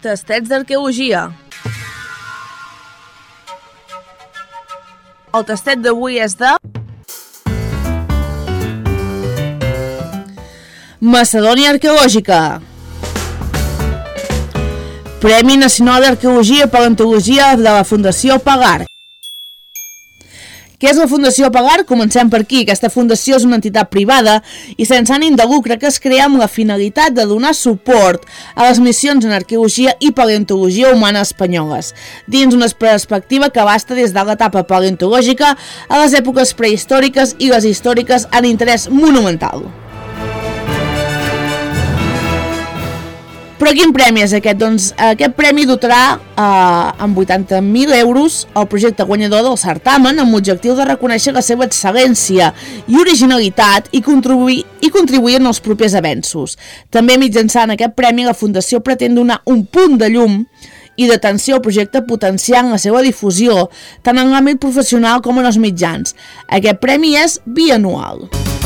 Tastets d'arqueologia. El tastet d'avui és de Macedònia Arqueològica. Premi Nacional d'Arqueologia i Paleontologia de la Fundació Pagar. Què és la Fundació Pagar? Comencem per aquí. Aquesta fundació és una entitat privada i sense ànim de lucre que es crea amb la finalitat de donar suport a les missions en arqueologia i paleontologia humana espanyoles, dins una perspectiva que abasta des de l'etapa paleontològica a les èpoques prehistòriques i les històriques en interès monumental. Però quin premi és aquest? Doncs aquest premi dotarà amb 80.000 euros el projecte guanyador del certamen amb l'objectiu de reconèixer la seva excel·lència i originalitat i contribuir en els propers avenços. També mitjançant aquest premi la Fundació pretén donar un punt de llum i d'atenció al projecte potenciant la seva difusió tant en l'àmbit professional com en els mitjans. Aquest premi és bianual.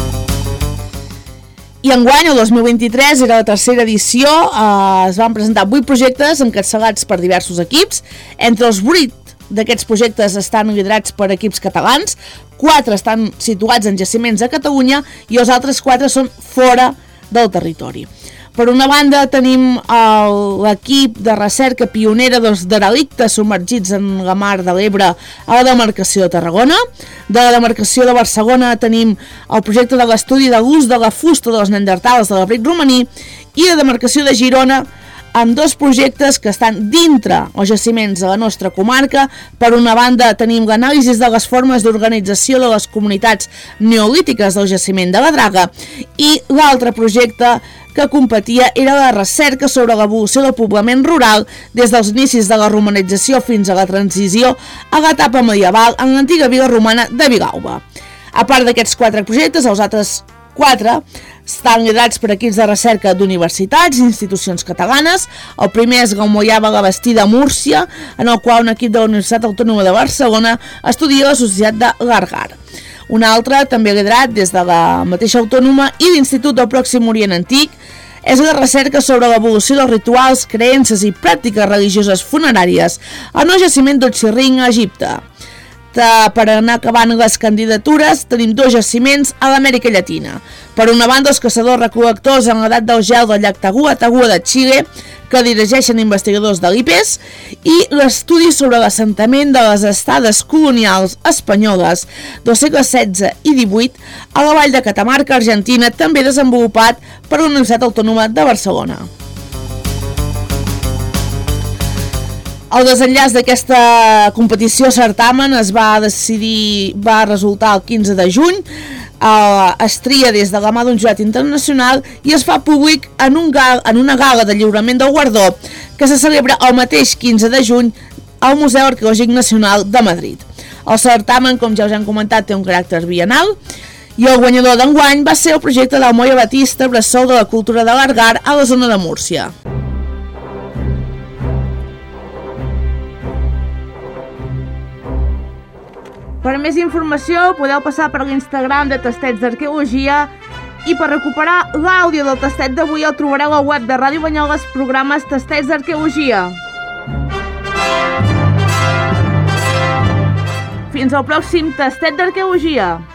I enguany, el 2023, era la tercera edició, es van presentar 8 projectes encapçalats per diversos equips. Entre els 8 d'aquests projectes estan liderats per equips catalans, 4 estan situats en jaciments a Catalunya i els altres 4 són fora del territori. Per una banda tenim l'equip de recerca pionera dels derelictes submergits en la mar de l'Ebre a la demarcació de Tarragona. De la demarcació de Barcelona tenim el projecte de l'estudi de l'ús de la fusta dels neandertals de l'abric romaní i la demarcació de Girona amb 2 projectes que estan dintre els jaciments de la nostra comarca. Per una banda tenim l'anàlisi de les formes d'organització de les comunitats neolítiques del jaciment de la Draga i l'altre projecte que competia era la recerca sobre l'evolució del poblament rural des dels inicis de la romanització fins a la transició a l'etapa medieval en l'antiga vila romana de Vilalba. A part d'aquests 4 projectes, els altres 4 estan liderats per equips de recerca d'universitats i institucions catalanes. El primer és la Moiava la Bastida a Múrcia, en el qual un equip de la Universitat Autònoma de Barcelona estudia la societat de l'Argar. Un altre, també liderat des de la mateixa autònoma i l'Institut del Pròxim Orient Antic, és la recerca sobre l'evolució dels rituals, creences i pràctiques religioses funeràries en el jaciment d'Otxirring a Egipte. Per anar acabant les candidatures, tenim 2 jaciments a l'Amèrica Llatina. Per una banda, els caçadors-recol·lectors en l'edat del gel del llac Tagua de Xile, que dirigeixen investigadors de l'IPES, i l'estudi sobre l'assentament de les estades colonials espanyoles dels segles XVI i XVIII a la vall de Catamarca, Argentina, també desenvolupat per la Universitat Autònoma de Barcelona. El desenllaç d'aquesta competició certamen va resultar el 15 de juny, es tria des de la mà d'un jurat internacional i es fa públic en una gala de lliurament del guardó que se celebra el mateix 15 de juny al Museu Arqueològic Nacional de Madrid. El certamen, com ja us hem comentat, té un caràcter bienal i el guanyador d'enguany va ser el projecte del Moya Batista, bressol de la cultura de l'Argar a la zona de Múrcia. Per més informació podeu passar per l'Instagram de Tastets d'Arqueologia i per recuperar l'àudio del tastet d'avui el trobareu a la web de Ràdio Banyoles, programes Tastets d'Arqueologia. Fins al pròxim Tastet d'Arqueologia.